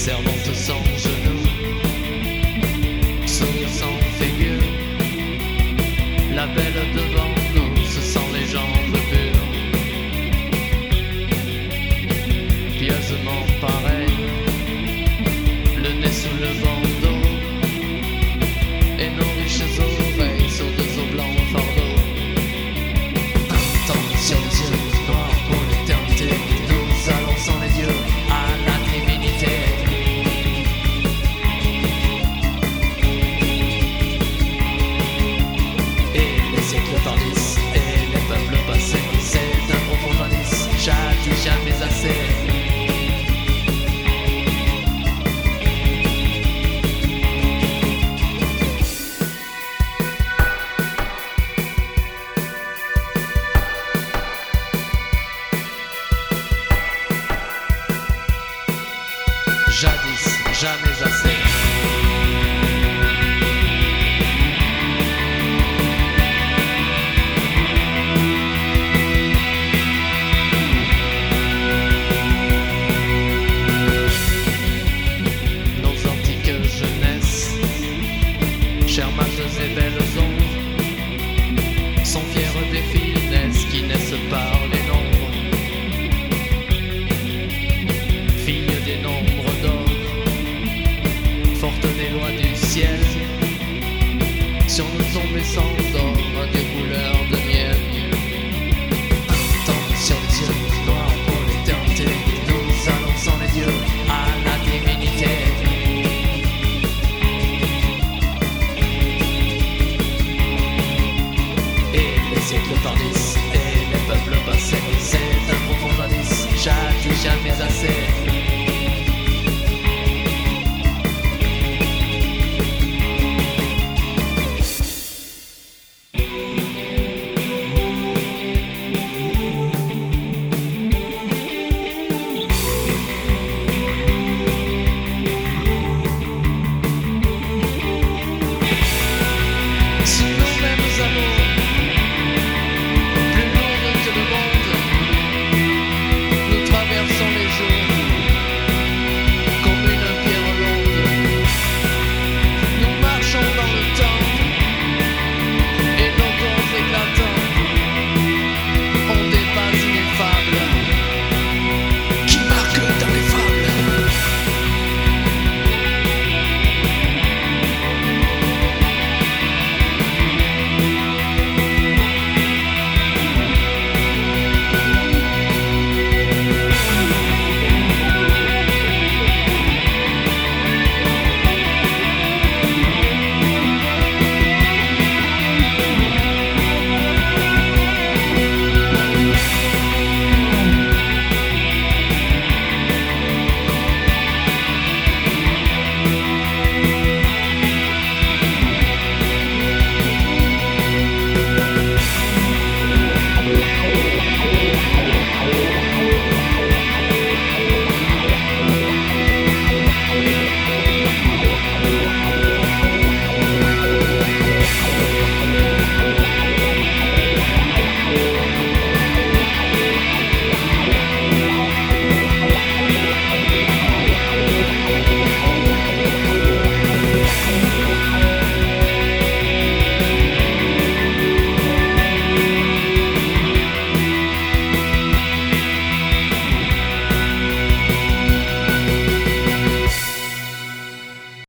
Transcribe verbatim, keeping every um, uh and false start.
servante sans genoux, sourd sans figure, la belle devant nous, ce sont les jambes pures, pieusement pareil, le nez sous le bandeau, et nos riches oreilles sur deux os blancs fardeaux. Attention les yeux noirs pour l'éternité, nous allons sans les dieux à la divinité. Et les siècles par dix, et les peuples passés, c'est un profond indice, jadis jamais assez. Jadis, jamais